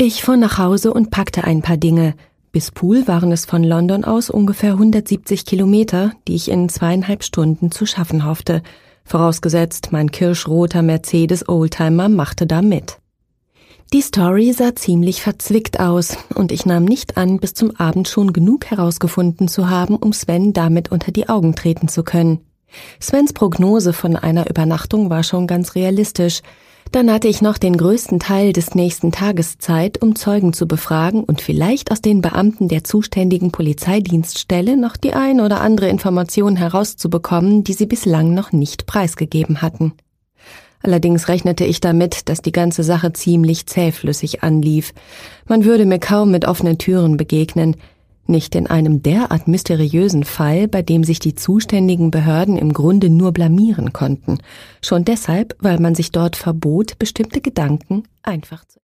Ich fuhr nach Hause und packte ein paar Dinge. Bis Poole waren es von London aus ungefähr 170 Kilometer, die ich in 2,5 Stunden zu schaffen hoffte. Vorausgesetzt, mein kirschroter Mercedes Oldtimer machte da mit. Die Story sah ziemlich verzwickt aus und ich nahm nicht an, bis zum Abend schon genug herausgefunden zu haben, um Sven damit unter die Augen treten zu können. Svens Prognose von einer Übernachtung war schon ganz realistisch. Dann hatte ich noch den größten Teil des nächsten Tages Zeit, um Zeugen zu befragen und vielleicht aus den Beamten der zuständigen Polizeidienststelle noch die ein oder andere Information herauszubekommen, die sie bislang noch nicht preisgegeben hatten. Allerdings rechnete ich damit, dass die ganze Sache ziemlich zähflüssig anlief. Man würde mir kaum mit offenen Türen begegnen. Nicht in einem derart mysteriösen Fall, bei dem sich die zuständigen Behörden im Grunde nur blamieren konnten. Schon deshalb, weil man sich dort verbot, bestimmte Gedanken einfach zu